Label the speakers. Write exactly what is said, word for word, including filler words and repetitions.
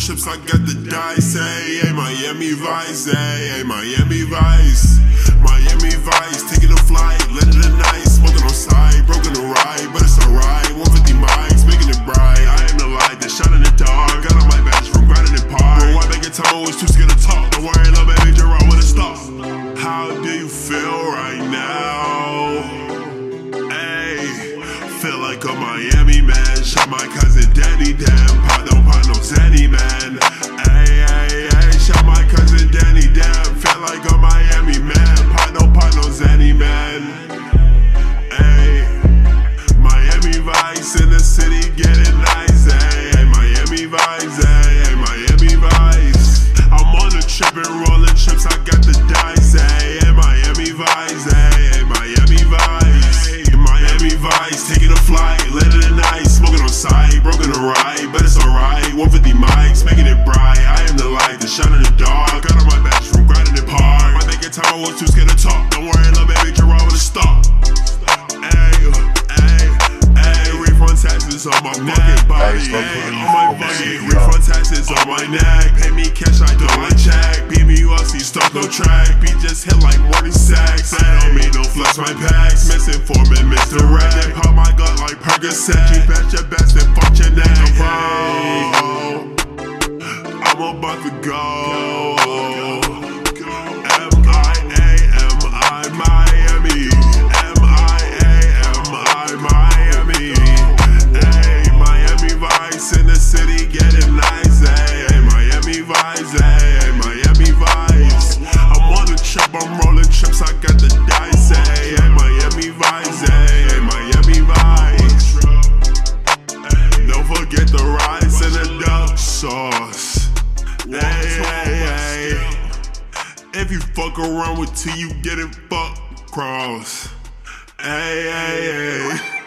Speaker 1: chips, I got the dice. Hey, hey, Miami Vice. Hey, hey, Miami Vice. Miami Vice, taking a flight, landing the night, smoking on side, broken the ride, but it's alright. one fifty mics, making it bright. I am the light that shine in the dark. Got on my badge from grinding in park. Bro, why back in time I was too scared to talk? Don't worry, little baby, Gerard, when it stop. How do you feel right now? Hey, feel like a Miami man. Shot my cousin Danny, damn. Pot no, pot no, Zanny, man. Hey, hey, hey, shot my cousin Danny, damn. Feel like a Miami man. Pot no, pot no, Zanny, man. Hey, Miami Vice in the city getting nice. Hey, hey, Miami Vice. Hey, hey, Miami Vice. I'm on the trip and rolling chips. I got the dice. Hey, hey, Miami Vice. Hey, hey, Miami Vice. Hey, Miami Vice, taking a flight, landing the night, smoking on sight, broken the ride, but it's alright. one fifty mics, making it bright. I am the light that shine in the dark. Got on my badge from grinding in park. My back in time I was too scared to talk. Don't worry, little baby, Gerard with a stop. Hey, hey, hey, refund taxes on my fucking body. Hey, on my body, refund taxes on my neck. Pay me cash, I don't like check. Beat me U F C, stop no track. Beat just hit like morning sex. I don't mean no flex my packs. Misinforming, misdirect. Pop my gut like Percocet. Keep at your best and fuck your neck. Bro, I'm about to go. M I A M I Miami. M I A M I Miami. Hey, Miami Vice in the city getting nice. Hey, hey, Miami Vice. Hey, hey, Miami Vice. I'm on the trip, I'm rolling chips, I got the dice. Hey, hey, Miami Vice. Hey, hey, Miami Vice. Don't forget the rice and the duck sauce. Hey, hey, hey. If you fuck around with T, you get it fucked cross. Hey, hey, hey.